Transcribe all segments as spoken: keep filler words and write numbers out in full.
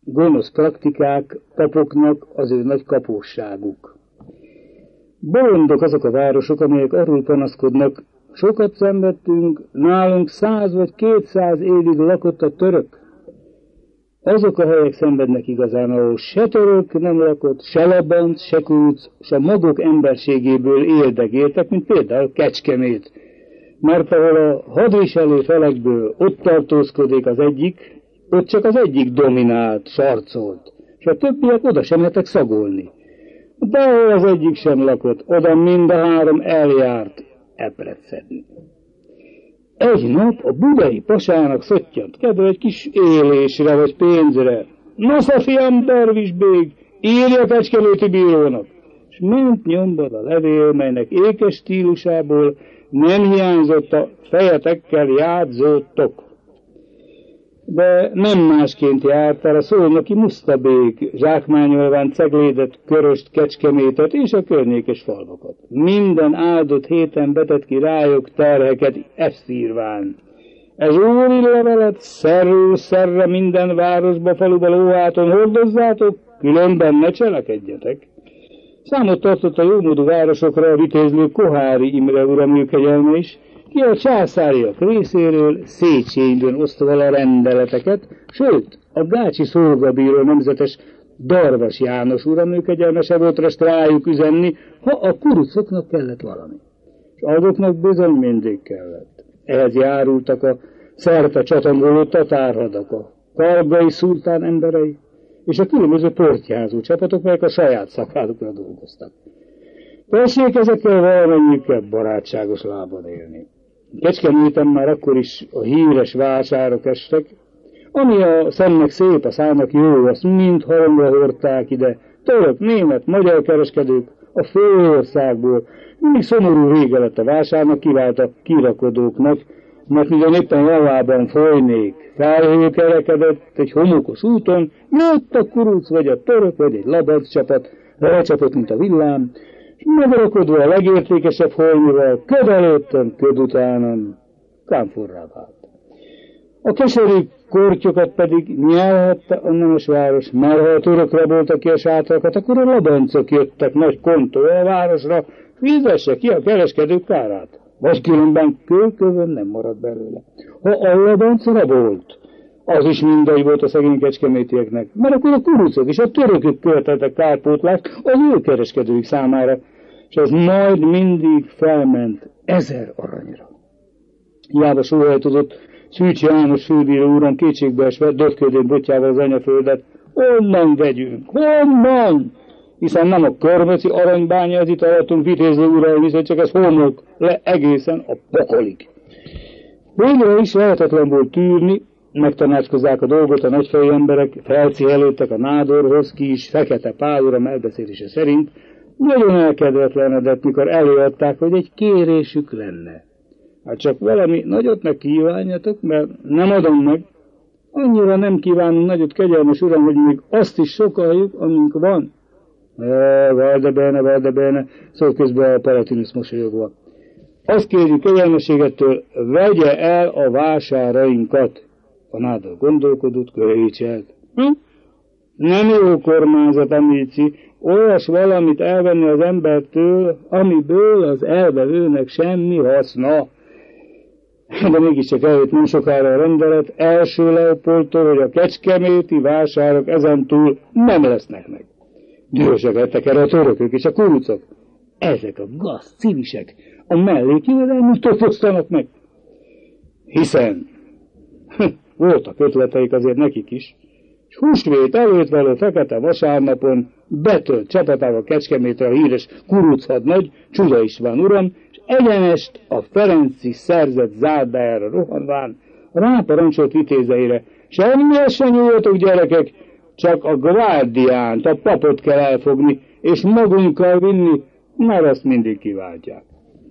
gonosz praktikák, papoknak az ő nagy kapósságuk. Bolondok azok a városok, amelyek arról panaszkodnak, sokat szenvedtünk, nálunk száz vagy kétszáz évig lakott a török. Azok a helyek szenvednek igazán, ahol se török nem lakott, se labanc, se kuruc, se maguk emberségéből éldegéltek, mint például Kecskemét. Mert ahol a hadviselő felekből ott tartózkodik az egyik, ott csak az egyik dominált, sarcolt, és a többiek oda sem lehetek szagolni. De ahol az egyik sem lakott, oda mind a három eljárt epret szedni. Egy nap a budai pasának szottyant kedve egy kis élésre vagy pénzre. Nosza fiam, dervisbég, írja Kecskeméti bírónak. És ment nyomban a levél, melynek ékes stílusából nem hiányzott a fejetekkel játszottok. De nem másként járt el a szolnoki musztabék, zsákmányolván ceglédet, köröst, Kecskemétet és a környékes falvakat. Minden áldott héten betett ki rájuk terheket ezt írván. Ez úri levelet szerről szerre minden városba, faluba, lóháton hordozzátok, különben ne cselekedjetek. Számot tartott a jómódú városokra a vitézlő Kohári Imre uraműkegyelme is, ki a császáriak részéről Széchenyből osztva a rendeleteket, sőt, a gácsi szolgabíró nemzetes Darvas János uraműkegyelme se volt rest rájuk üzenni, ha a kurucoknak kellett valami. És azoknak bizony mindig kellett. Ehhez járultak a szerte csatangoló tatárhadak, a kargai szultán emberei, és a különböző portyázó csapatok, melyek a saját szakádukra dolgoztak. Tessék ezekkel valamennyikkel barátságos lábon élni. Kecskeméten már akkor is a híres vásárok estek, ami a szemnek szép, a szának jó, azt mind halomra hordták ide, török, német, magyar kereskedők a főországból. Mindig szomorú vége lett a vásárnak, kivált a kirakodóknak, mert ugyan éppen javában folynék, felhő kerekedett egy homokos úton, jött a kuruc, vagy a török, vagy egy labanc csapat, lecsapott, mint a villám, és megarakodva a legértékesebb holmival, köd előttem, köd utánam, kámforrá vált. A keserű kortyokat pedig nyelhette a nemes város, mert ha a török rabolta ki a sátrakat, akkor a labancok jöttek nagy kontóval a városra, fizesse ki a kereskedők kárát, vagy különben kőkövön nem marad belőle. Ha a labanc rabolt, az is mindegy volt a szegény kecskemétieknek, mert akkor a kurucok és a törökök költettek kárpótlást az ő kereskedőik számára, és az majd mindig felment ezer aranyra. Hiába sóhajtozott Szűcs János főbíró úram kétségbeesve döfködő botjával az anyaföldet. Honnan vegyünk? Honnan? Hiszen nem a körmöci aranybánya, ez itt alattunk vitézlő uram, viszont csak ez homlok le egészen a pokolig. Végre is lehetetlen volt tűrni, megtanácskozzák a dolgot a nagyfejű emberek, felcihelődtek a nádorhoz, ki is Fekete Pál uram elbeszélése szerint, nagyon elkedvetlenedett, mikor előadták, hogy egy kérésük lenne. Hát csak valami nagyot meg kívánjatok, mert nem adom meg. Annyira nem kívánunk nagyot, kegyelmes uram, hogy még azt is sokaljuk, amink van. E, várde bene, várde bene, szól közben a Palatinus mosolyogva. Azt kérjük kegyelmességettől, vegye el a vásárainkat. A nádor gondolkodott, körécselt. Hm? Nem jó kormányzat, Amici, olyas valamit elvenni az embertől, amiből az elvevőnek semmi haszna. De mégiscsak eljött nem sokára a rendelet első Leopoldtól, hogy a kecskeméti vásárok ezentúl nem lesznek meg. Dühösek lettek erre a törökök és a kurucok. Ezek a gaz civisek a mellékjövedelmüktől fosztanak meg. Hiszen voltak ötleteik azért nekik is, és húsvét előtt való fekete vasárnapon betölt csapatával Kecskemétre a híres kuruchadnagy, Csuda István uram, és egyenest a Ferenci szerzett zárdájára rohanván ráparancsolt vitézeire. Semmihez sem nyúljatok, gyerekek, csak a gvárdiánt, a papot kell elfogni, és magunkkal vinni, mert azt mindig kiváltják.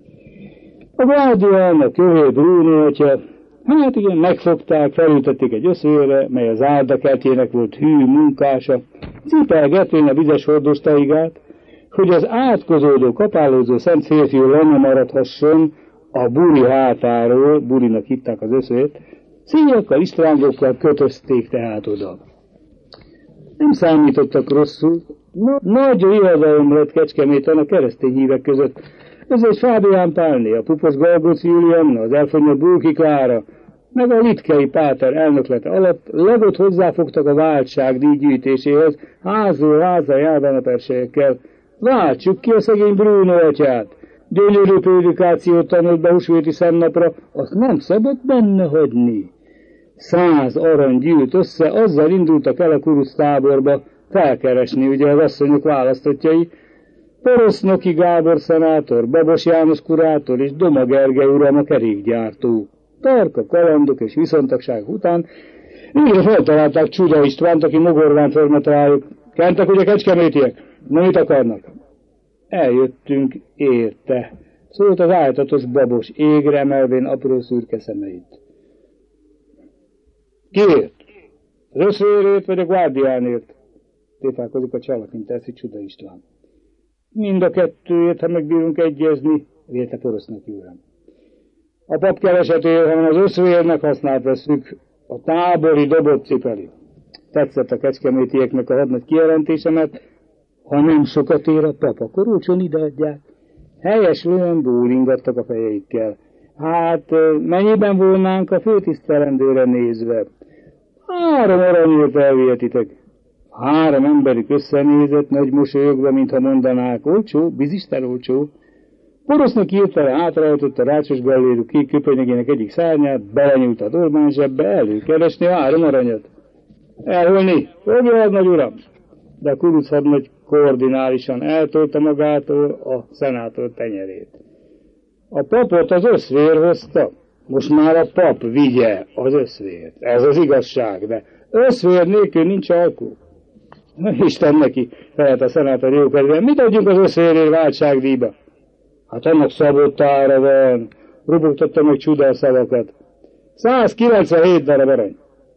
A gvárdián, a kövér Bruno atya, hát igen, megfogták, felültették egy összőre, mely az áldakertjének volt hű munkása, cipelgetvén a vizes hordoztaigát, hogy az átkozódó, kapálózó szent férfiú lenne maradhasson a buri hátáról, burinak hívták az összőt, szíjakkal, istrángokkal kötözték tehát oda. Nem számítottak rosszul. Nagy riadalom lett Kecskeméten a keresztény hívek között. Ez egy Fábián Pálné, a Pupos Galgóci Julianna, az elfognyott Bulki Klára, meg a Litkei Páter elnöklete alatt legot hozzáfogtak a váltság díjgyűjtéséhez, házról házra járván a perselyekkel. Váltsuk ki a szegény Bruno atyát! Gyönyörű prédikációt tanult be húsvéti szennapra, azt nem szabad benne hagyni. Száz arany gyűlt össze, azzal indultak el a kuruc táborba felkeresni ugye az asszonyok választottjai, Porosznoki Gábor szenátor, Babos János kurátor és Doma Gergely uram a kerékgyártó. Tarka kalandok és viszontagság után végre feltalálták Csuda Istvánt, aki mogorván förmet rájuk. Kentek ugye kecskemétiek? Na mit akarnak? Eljöttünk érte, szólt az áltatos Babos, égre emelvén apró szürke szemeit. Kiért? Az összvérért vagy a guardiánért? Tétálkozik a csalakint teszi Csuda István. Mind a kettőért, ha megbírunk egyezni, vélte Porosznoki uram. A pap kevesetért, hanem az összvérnek használt veszük, a tábori dobot cipeli. Tetszett a kecskemétieknek a hadnagy kijelentésemet, ha nem sokat ér a pap, akkor olcsón ideadják. Helyeslően bólingattak a fejeikkel. Hát, mennyiben volnánk a főtisztelendőre nézve? Három aranyért elvihetitek. Három emberük összenézett, nagy mosolyogva, mintha mondanák, olcsó, bizisten olcsó. Porosznoki hirtelen átrajtott a rácsos gallérú kék köpenyegének egyik szárnyát, belenyúlt a dolmán zsebbe, előkeresni a három aranyat. Elholni, fogja hadnagy uram! De a kuruc hadnagy koordinálisan eltolta magától a szenátor tenyerét. A papot az összvér hozta. Most már a pap vigye az összvért. Ez az igazság, de összvér nélkül nincs alkú. Isten neki, felelt a szenátor jókedvűen. Mit adjunk az összvérért váltságdíjba? Hát annak szabott ára van. Rubogtatta meg Csuda a szavakat. százkilencvenhét darab arany.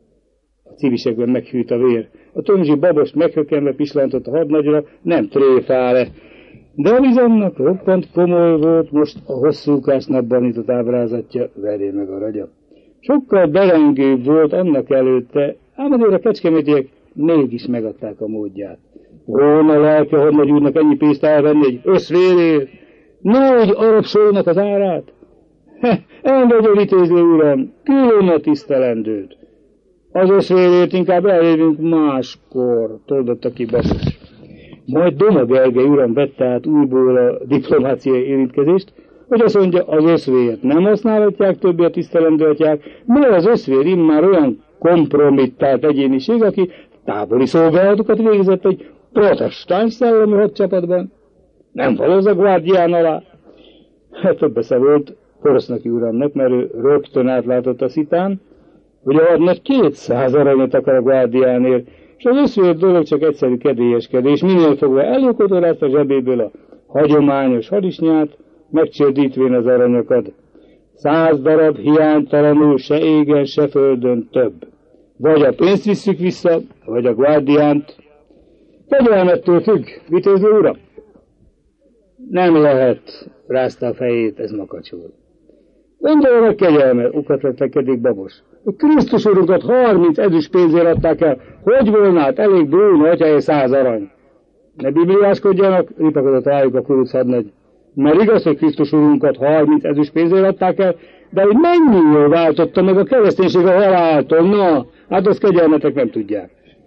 A civisekben meghűlt a vér. A tömzsi Babost meghökkenve pislantott a hadnagyra, nem tréfále. De a bizonnak roppant komoly volt most a hosszúkás napban nyitott ábrázatja, veré meg a ragya. Sokkal belengőbb volt annak előtte, ám azért a kecskemétiek mégis megadták a módját. Volna lelke hadnagy úrnak ennyi pénzt elvenni egy összvérért? Nagy arab sónak az árát? He, engedjön vitéző uram, külön a tisztelendőt. Az összvérért inkább eljövünk máskor, toldotta ki Babos. Majd Doma Gergely uram vette át újból a diplomáciai érintkezést, hogy azt mondja, az összvért nem használhatják többé a tisztelendő atyák, mert az összvér immár olyan kompromittált egyéniség, aki tábori szolgálatokat végzett egy protestáns szellemi hadcsapatban. Nem valóz a guardián alá. Hát több esze volt Porosznoki uramnak, mert ő rögtön átlátott a szitán, hogy a hadnagy kétszáz aranyat akar a guardiánért, és az összvér dolog csak egyszerű kedélyeskedés, minél fogva előkotorázta a zsebéből a hagyományos hadisnyát, megcsődítvén az aranyokat. Száz darab hiánytalanul se égen, se földön több. Vagy a pénzt visszük vissza, vagy a guardiánt. Fegyelmettől függ, vitéző uram. Nem lehet, rázta a fejét, ez makacsul. Gondolja meg kegyelmet, ukatletlekedik Babos. A Krisztus urunkat harminc ezüst pénzért adták el. Hogy volna hát elég Bruno atyáé száz arany? Ne bibliáskodjanak, ripakodott rájuk a kuruc hadnagy. Mert igaz, hogy Krisztus urunkat harminc ezüst pénzért adták el, de hogy mennyivel váltotta meg a kereszténység a haláltól? Na, hát azt kegyelmetek nem tudják.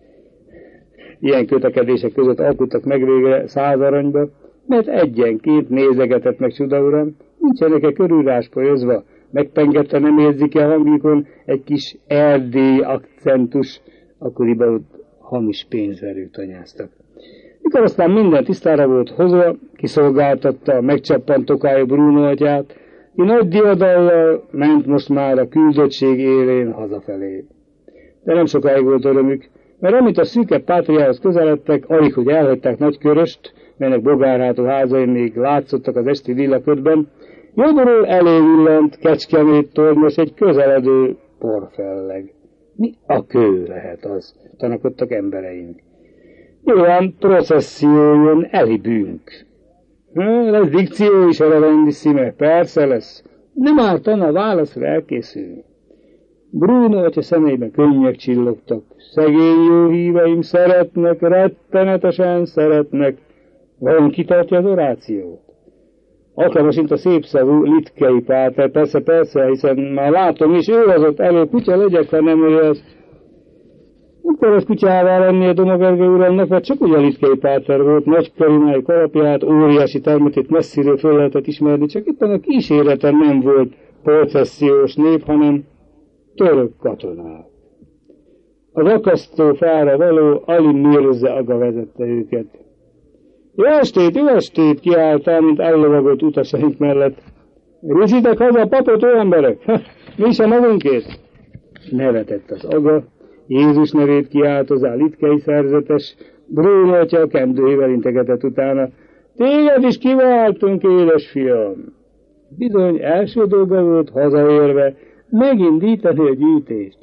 Ilyen kötekedések között alkuttak meg végre száz aranyba, mert egyenként nézegetett meg Csuda uram, nincsenek-e körül ráspolyozva, megpengette, nem érzik-e a hangikon egy kis erdélyi akcentus, akkoriban ott hamis pénzverők tanyáztak. Mikor aztán minden tisztára volt hozva, kiszolgáltatta a megcsappant tokályú Bruno atyát, ki nagy diadallal ment most már a küldöttség élén hazafelé. De nem sokáig volt örömük, mert amint a szűke pátriához közeledtek, alig, hogy elhagyták Nagyköröst, melynek bogárhátó házai még látszottak az esti lillaködben, jobbról elővillant Kecskemét tornyos egy közeledő porfelleg. Mi a kő lehet az? Tanakodtak embereink. Olyan processzió jön elibünk. Lesz dikció is a rendissime, persze lesz. Nem ártana a válaszra elkészülni. Bruno atya szemeiben könnyek csillogtak. Szegény jó híveim szeretnek, rettenetesen szeretnek. Vajon kitartja az orációt? Alkalmasint a szépszavú Litkei páter, persze, persze, hiszen már látom, és ő az ott elő, kutya legyek, ha nem ő az. Nem kellett kutyává lenni a Doma Gergely uramnak, mert csak ugye a Litkei páter volt, nagy karimájú kalapját, óriási termetét messziről föl lehetett ismerni, csak éppen a kíséreten nem volt processziós nép, hanem török katonák. Az akasztó fára való Ali Mirza aga vezette őket. Jó estét, jó estét, kiálltál, mint ellovagolt utasaink mellett. Rúzitek haza a papot, ó emberek? Ha, mi is a magunkét? Nevetett az aga, Jézus nevét kiáltozá Litkei szerzetes, Bruno atya a kendőjével integetett utána. Téged is kiváltunk, édes fiam. Bizony, első dolga volt hazaérve megindítani a gyűjtést.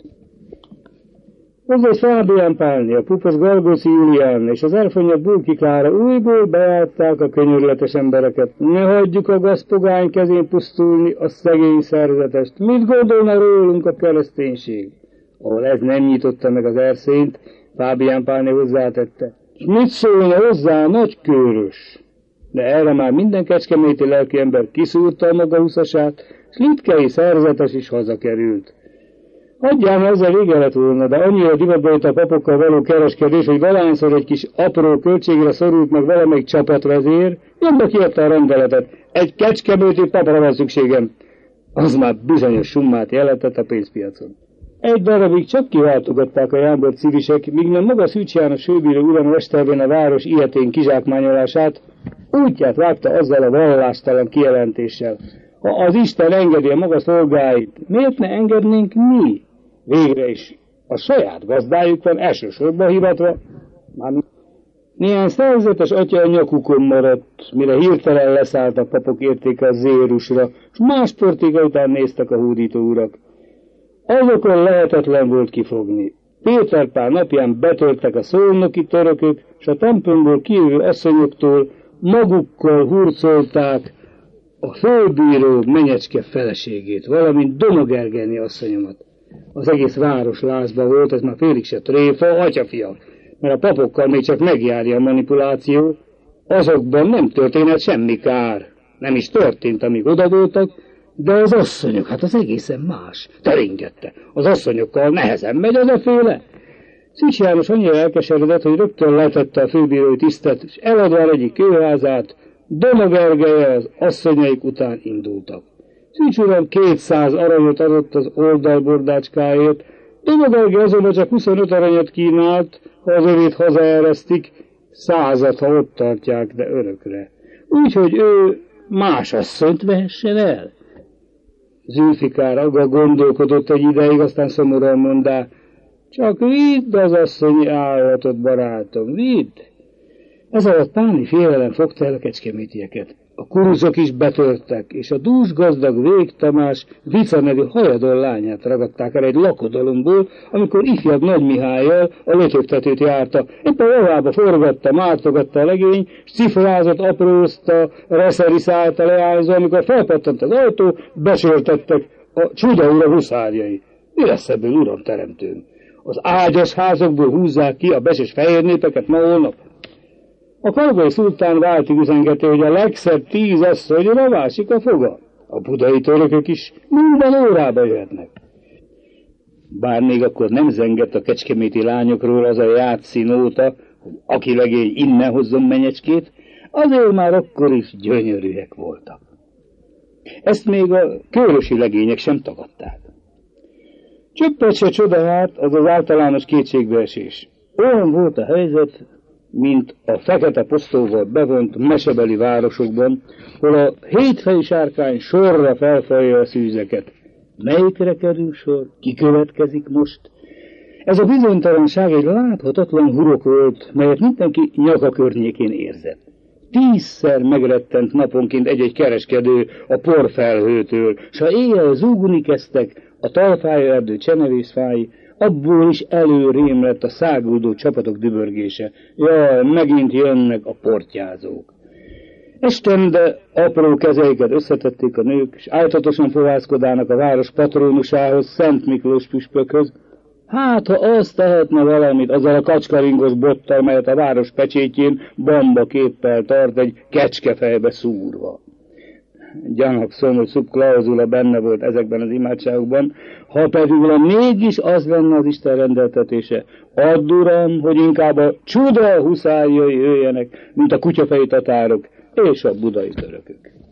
Hozzá Fábián Pálni, a pupos Galgóci Julián és az elfonyabb Bulki Klára újból beállták a könyörületes embereket. Ne hagyjuk a gazpogány kezén pusztulni a szegény szerzetest. Mit gondolna rólunk a kereszténység? Ahol ez nem nyitotta meg az erszényt, Fábián Pálni hozzátette. És mit szólna hozzá a nagykőrös? De erre már minden kecskeméti lelki ember kiszúrta a maga huszasát, és Litkei szerzetes is hazakerült. Hagyján ezzel vége lett volna, de annyira divatba jött a papokkal való kereskedés, hogy valahányszor egy kis apró költségre szorult meg valamelyik csapatvezér, jönbe kiadta a rendeletet. Egy kecskeméti papra van szükségem. Az már bizonyos summát jelentett a pénzpiacon. Egy darabig csak kiváltogatták a jámbor civisek, míg nem maga Szűcs János főbíró uram Westerben a város ilyetén kizsákmányolását, útját vágta azzal a vallástalan kijelentéssel. Ha az Isten engedi a maga szolgáit, miért ne engednénk mi? Végre is a saját gazdájuk van elsősorban hivatva. Már néhány szerzetes atya a nyakukon maradt, mire hirtelen leszállt a papok értéke a zérusra, és más portéka után néztek a hódító urak. Azokon lehetetlen volt kifogni. Péter Pál napján betörtek a szolnoki törökök, és a templomból kijövő asszonyoktól magukkal hurcolták a főbíró menyecske feleségét, valamint Doma Gergely asszonyomat. Az egész város lázba volt, ez már félig se tréfa, atyafia, mert a papokkal még csak megjárja a manipuláció, azokban nem történhet semmi kár. Nem is történt, amíg oda voltak, de az asszonyok, hát az egészen más. Teringette. Az asszonyokkal nehezen megy az a féle. Szűcs János annyira elkeseredett, hogy rögtön letette a főbírói tisztet, és eladva egyik kőházát, Doma Gergely az asszonyaik után indultak. Szűcs uram kétszáz aranyot adott az oldalbordácskáért, Doma Gergely azonban csak huszonöt aranyat kínált, ha az övét hazaeresztik, százat, ha ott tartják, de örökre. Úgyhogy ő más asszonyt vehessen el. Zülfikár aga gondolkodott egy ideig, aztán szomorúan mondá, csak vidd az asszonyi állatot, barátom, vidd. Ez alatt Páni félelem fogta el a kecskemétieket. A kuruzok is betörtek, és a dús gazdag Vég Tamás Vica nevű hajadon lányát ragadták el egy lakodalomból, amikor ifjabb Nagy Mihállyal a lötöktetőt járta. Éppen javába forgatta, mártogatta a legény, s cifrázott, aprózta, reszeriszálta leányzó, amikor felpattant az autó, besörtettek a csuda ura huszárjai. Mi lesz ebből, uram teremtőm? Az ágyas házakból húzzák ki a beses fehér népeket ma holnap? A Kalgai szultán váltig üzengeti, hogy a legszebb tíz asszonyra vásik a foga. A budai törökök is minden órába jöhetnek. Bár még akkor nem zengett a kecskeméti lányokról az a játszínóta, hogy aki legény innen hozzon menyecskét, azért már akkor is gyönyörűek voltak. Ezt még a kőrösi legények sem tagadták. Csöppet se csodajárt az az általános kétségbeesés. Olyan volt a helyzet, mint a fekete posztóval bevont mesebeli városokban, hol a hétfejű sárkány sorra felfalja a szűzeket. Melyikre kerül sor? Ki következik most? Ez a bizonytalanság egy láthatatlan hurok volt, melyet mindenki nyaka környékén érzett. Tízszer megrettent naponként egy-egy kereskedő a porfelhőtől, s ha éjjel zúgni kezdtek a talpája erdő csenevészfái, abból is előrém lett a száguldó csapatok dübörgése. Jaj, megint jönnek a portyázók. Estende apró kezeiket összetették a nők, és áltatosan fohászkodának a város patrónusához, Szent Miklós püspökhöz. Hát, ha azt tehetne valamit azzal a kacskaringos bottal, melyet a város pecsétjén bamba képpel tart egy kecskefejbe szúrva. Gyanakszom, hogy szubklauzula benne volt ezekben az imádságokban, ha pedig mégis az lenne az Isten rendeltetése. Add, Uram, hogy inkább a csuda huszárjai jöjjenek, mint a kutyafejű tatárok és a budai törökök.